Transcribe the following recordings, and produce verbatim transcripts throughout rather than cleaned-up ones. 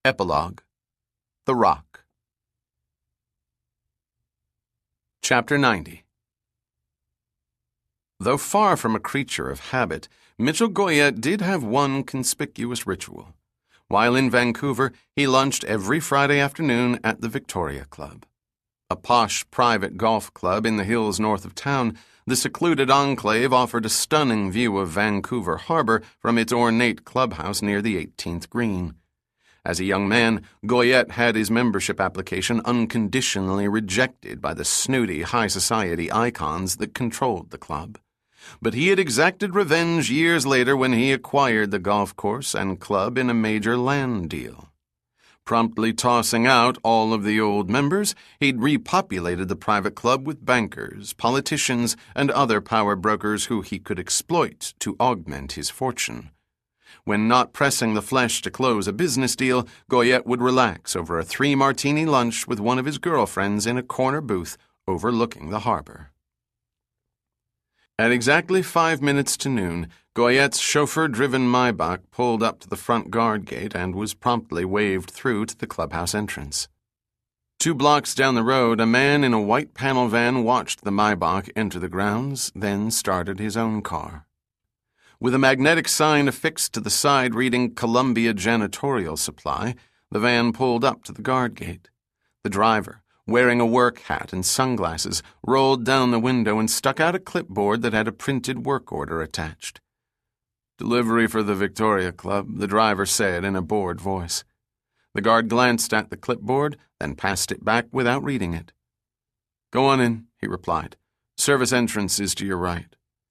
Epilogue. The Rock. Chapter ninety. Though far from a creature of habit, Mitchell Goyette did have one conspicuous ritual. While in Vancouver, he lunched every Friday afternoon at the Victoria Club. A posh private golf club in the hills north of town, the secluded enclave offered a stunning view of Vancouver Harbour from its ornate clubhouse near the eighteenth green. As a young man, Goyette had his membership application unconditionally rejected by the snooty high society icons that controlled the club. But he had exacted revenge years later when he acquired the golf course and club in a major land deal. Promptly tossing out all of the old members, he'd repopulated the private club with bankers, politicians, and other power brokers who he could exploit to augment his fortune. When not pressing the flesh to close a business deal, Goyette would relax over a three-martini lunch with one of his girlfriends in a corner booth overlooking the harbor. At exactly five minutes to noon, Goyette's chauffeur-driven Maybach pulled up to the front guard gate and was promptly waved through to the clubhouse entrance. Two blocks down the road, a man in a white panel van watched the Maybach enter the grounds, then started his own car. With a magnetic sign affixed to the side reading Columbia Janitorial Supply, the van pulled up to the guard gate. The driver, wearing a work hat and sunglasses, rolled down the window and stuck out a clipboard that had a printed work order attached. "Delivery for the Victoria Club," the driver said in a bored voice. The guard glanced at the clipboard, then passed it back without reading it. "Go on in," he replied. "Service entrance is to your right."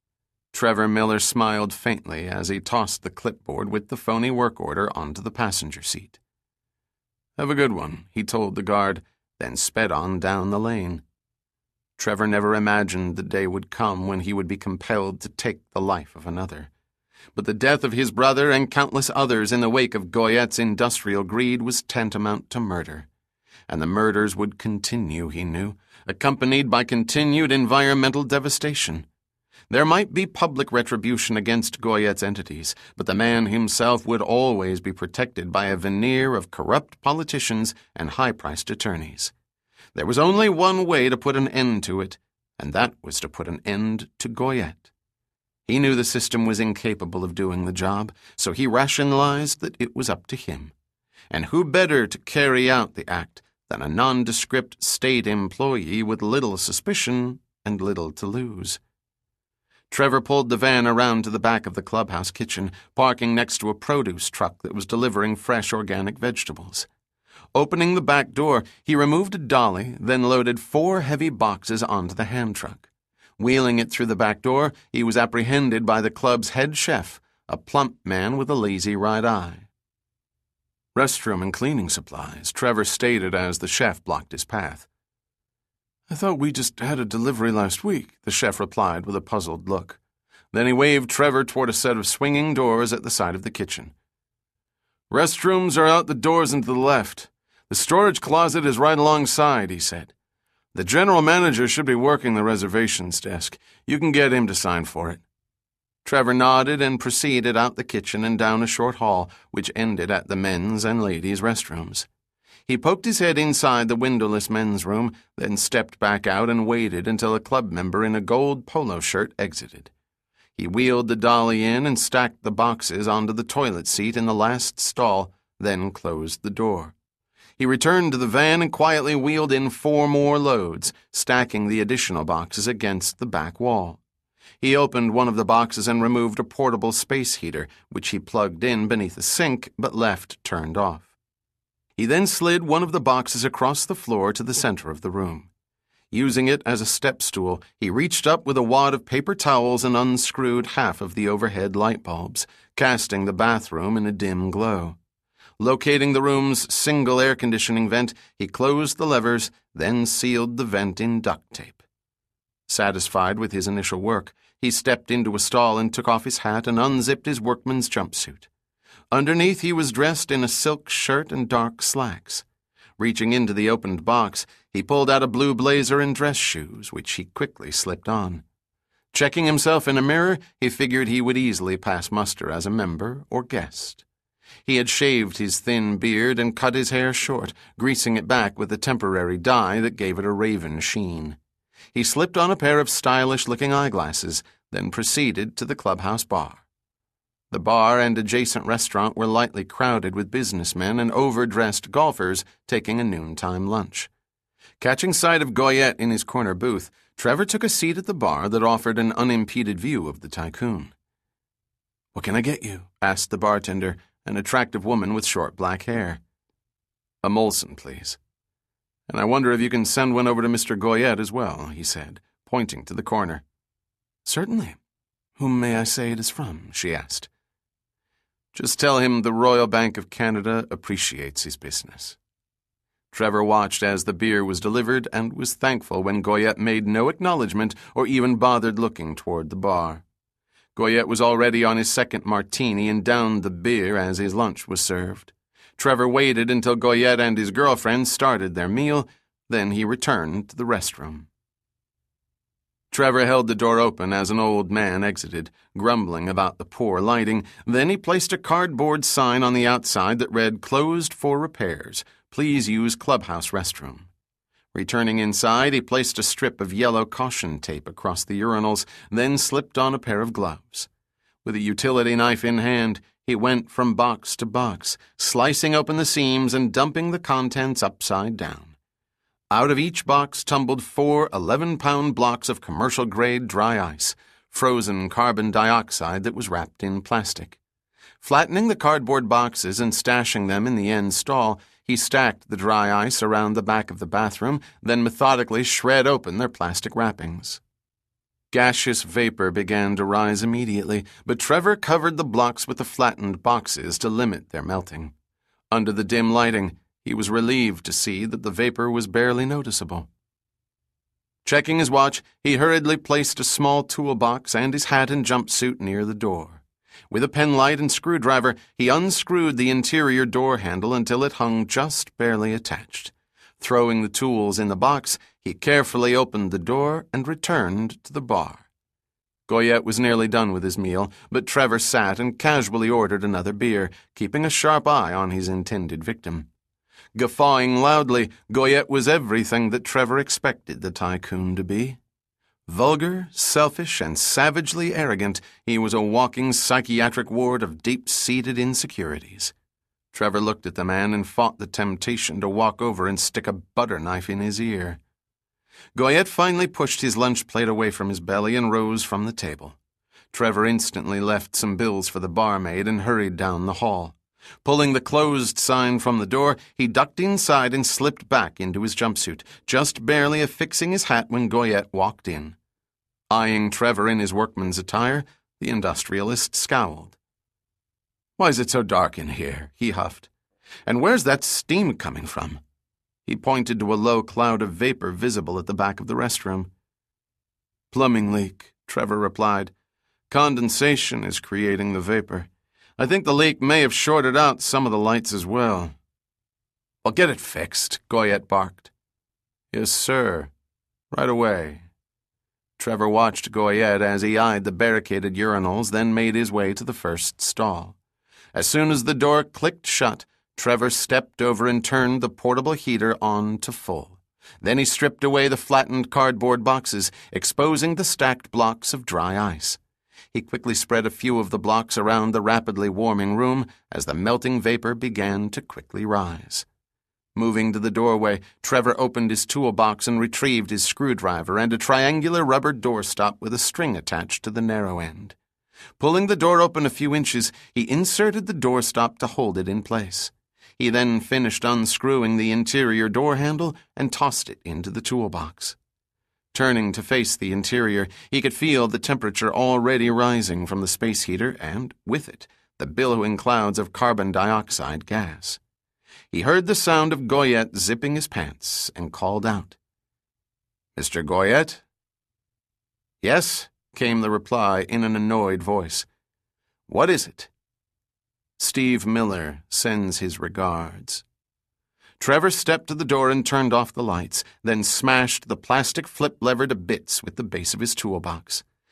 Trevor Miller smiled faintly as he tossed the clipboard with the phony work order onto the passenger seat. "Have a good one," he told the guard, then sped on down the lane. Trevor never imagined the day would come when he would be compelled to take the life of another. But the death of his brother and countless others in the wake of Goyette's industrial greed was tantamount to murder. And the murders would continue, he knew, accompanied by continued environmental devastation. There might be public retribution against Goyette's entities, but the man himself would always be protected by a veneer of corrupt politicians and high-priced attorneys. There was only one way to put an end to it, and that was to put an end to Goyette. He knew the system was incapable of doing the job, so he rationalized that it was up to him. And who better to carry out the act than a nondescript state employee with little suspicion and little to lose? Trevor pulled the van around to the back of the clubhouse kitchen, parking next to a produce truck that was delivering fresh organic vegetables. Opening the back door, he removed a dolly, then loaded four heavy boxes onto the hand truck. Wheeling it through the back door, he was apprehended by the club's head chef, a plump man with a lazy right eye. "Restroom and cleaning supplies," Trevor stated as the chef blocked his path. "I thought we just had a delivery last week," the chef replied with a puzzled look. Then he waved Trevor toward a set of swinging doors at the side of the kitchen. "Restrooms are out the doors and to the left. The storage closet is right alongside," he said. "The general manager should be working the reservations desk. You can get him to sign for it." Trevor nodded and proceeded out the kitchen and down a short hall, which ended at the men's and ladies' restrooms. He poked his head inside the windowless men's room, then stepped back out and waited until a club member in a gold polo shirt exited. He wheeled the dolly in and stacked the boxes onto the toilet seat in the last stall, then closed the door. He returned to the van and quietly wheeled in four more loads, stacking the additional boxes against the back wall. He opened one of the boxes and removed a portable space heater, which he plugged in beneath the sink but left turned off. He then slid one of the boxes across the floor to the center of the room. Using it as a step stool, he reached up with a wad of paper towels and unscrewed half of the overhead light bulbs, casting the bathroom in a dim glow. Locating the room's single air conditioning vent, he closed the levers, then sealed the vent in duct tape. Satisfied with his initial work, he stepped into a stall and took off his hat and unzipped his workman's jumpsuit. Underneath, he was dressed in a silk shirt and dark slacks. Reaching into the opened box, he pulled out a blue blazer and dress shoes, which he quickly slipped on. Checking himself in a mirror, he figured he would easily pass muster as a member or guest. He had shaved his thin beard and cut his hair short, greasing it back with a temporary dye that gave it a raven sheen. He slipped on a pair of stylish-looking eyeglasses, then proceeded to the clubhouse bar. The bar and adjacent restaurant were lightly crowded with businessmen and overdressed golfers taking a noontime lunch. Catching sight of Goyette in his corner booth, Trevor took a seat at the bar that offered an unimpeded view of the tycoon. "What can I get you?" asked the bartender, an attractive woman with short black hair. "A Molson, please. And I wonder if you can send one over to Mister Goyette as well," he said, pointing to the corner. "Certainly. Whom may I say it is from?" she asked. "Just tell him the Royal Bank of Canada appreciates his business." Trevor watched as the beer was delivered and was thankful when Goyette made no acknowledgement or even bothered looking toward the bar. Goyette was already on his second martini and downed the beer as his lunch was served. Trevor waited until Goyette and his girlfriend started their meal, then he returned to the restroom. Trevor held the door open as an old man exited, grumbling about the poor lighting. Then he placed a cardboard sign on the outside that read, "Closed for repairs. Please use clubhouse restroom." Returning inside, he placed a strip of yellow caution tape across the urinals, then slipped on a pair of gloves. With a utility knife in hand, he went from box to box, slicing open the seams and dumping the contents upside down. Out of each box tumbled four eleven-pound blocks of commercial-grade dry ice, frozen carbon dioxide that was wrapped in plastic. Flattening the cardboard boxes and stashing them in the end stall, he stacked the dry ice around the back of the bathroom, then methodically shred open their plastic wrappings. Gaseous vapor began to rise immediately, but Trevor covered the blocks with the flattened boxes to limit their melting. Under the dim lighting, he was relieved to see that the vapor was barely noticeable. Checking his watch, he hurriedly placed a small toolbox and his hat and jumpsuit near the door. With a penlight and screwdriver, he unscrewed the interior door handle until it hung just barely attached. Throwing the tools in the box, he carefully opened the door and returned to the bar. Goyette was nearly done with his meal, but Trevor sat and casually ordered another beer, keeping a sharp eye on his intended victim. Guffawing loudly, Goyette was everything that Trevor expected the tycoon to be. Vulgar, selfish, and savagely arrogant, he was a walking psychiatric ward of deep-seated insecurities. Trevor looked at the man and fought the temptation to walk over and stick a butter knife in his ear. Goyette finally pushed his lunch plate away from his belly and rose from the table. Trevor instantly left some bills for the barmaid and hurried down the hall. Pulling the closed sign from the door, he ducked inside and slipped back into his jumpsuit, just barely affixing his hat when Goyette walked in. Eyeing Trevor in his workman's attire, the industrialist scowled. "Why is it so dark in here?" he huffed. "And where's that steam coming from?" He pointed to a low cloud of vapor visible at the back of the restroom. "Plumbing leak," Trevor replied. "Condensation is creating the vapor. I think the leak may have shorted out some of the lights as well." "Well, get it fixed," Goyette barked. "Yes, sir. Right away." Trevor watched Goyette as he eyed the barricaded urinals, then made his way to the first stall. As soon as the door clicked shut, Trevor stepped over and turned the portable heater on to full. Then he stripped away the flattened cardboard boxes, exposing the stacked blocks of dry ice. He quickly spread a few of the blocks around the rapidly warming room as the melting vapor began to quickly rise. Moving to the doorway, Trevor opened his toolbox and retrieved his screwdriver and a triangular rubber doorstop with a string attached to the narrow end. Pulling the door open a few inches, he inserted the doorstop to hold it in place. He then finished unscrewing the interior door handle and tossed it into the toolbox. Turning to face the interior, he could feel the temperature already rising from the space heater and, with it, the billowing clouds of carbon dioxide gas. He heard the sound of Goyette zipping his pants and called out, "Mister Goyette?" "Yes," came the reply in an annoyed voice. "What is it?" "Steve Miller sends his regards." Trevor stepped to the door and turned off the lights, then smashed the plastic flip lever to bits with the base of his toolbox.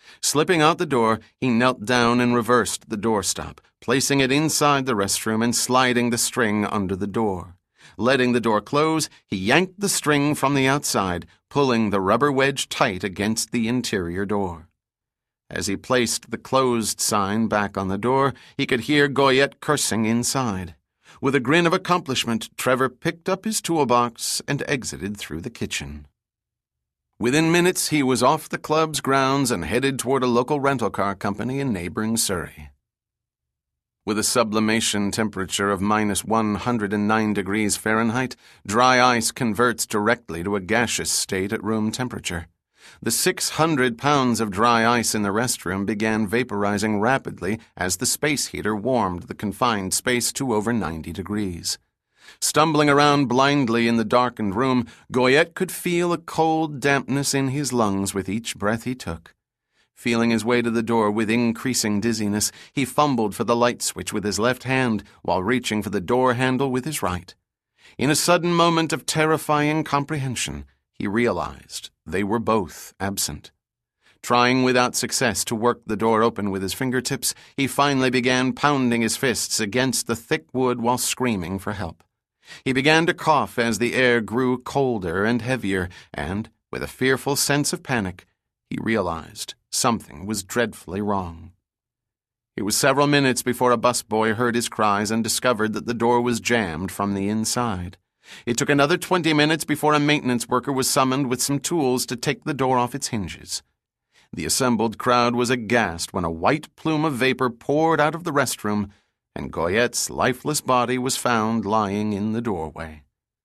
Slipping out the door, he knelt down and reversed the doorstop, placing it inside the restroom and sliding the string under the door. Letting the door close, he yanked the string from the outside, pulling the rubber wedge tight against the interior door. As he placed the closed sign back on the door, he could hear Goyette cursing inside. With a grin of accomplishment, Trevor picked up his toolbox and exited through the kitchen. Within minutes, he was off the club's grounds and headed toward a local rental car company in neighboring Surrey. With a sublimation temperature of minus one hundred nine degrees Fahrenheit, dry ice converts directly to a gaseous state at room temperature. The six hundred pounds of dry ice in the restroom began vaporizing rapidly as the space heater warmed the confined space to over ninety degrees. Stumbling around blindly in the darkened room, Goyette could feel a cold dampness in his lungs with each breath he took. Feeling his way to the door with increasing dizziness, he fumbled for the light switch with his left hand while reaching for the door handle with his right. In a sudden moment of terrifying comprehension, he realized they were both absent. Trying without success to work the door open with his fingertips, he finally began pounding his fists against the thick wood while screaming for help. He began to cough as the air grew colder and heavier, and, with a fearful sense of panic, he realized something was dreadfully wrong. It was several minutes before a busboy heard his cries and discovered that the door was jammed from the inside. It took another twenty minutes before a maintenance worker was summoned with some tools to take the door off its hinges. The assembled crowd was aghast when a white plume of vapor poured out of the restroom, and Goyette's lifeless body was found lying in the doorway.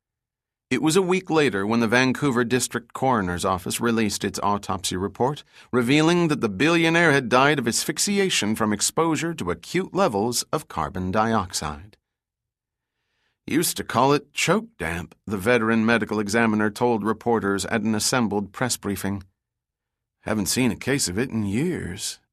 It was a week later when the Vancouver District Coroner's Office released its autopsy report, revealing that the billionaire had died of asphyxiation from exposure to acute levels of carbon dioxide. Used to call it choke damp, the veteran medical examiner told reporters at an assembled press briefing. Haven't seen a case of it in years.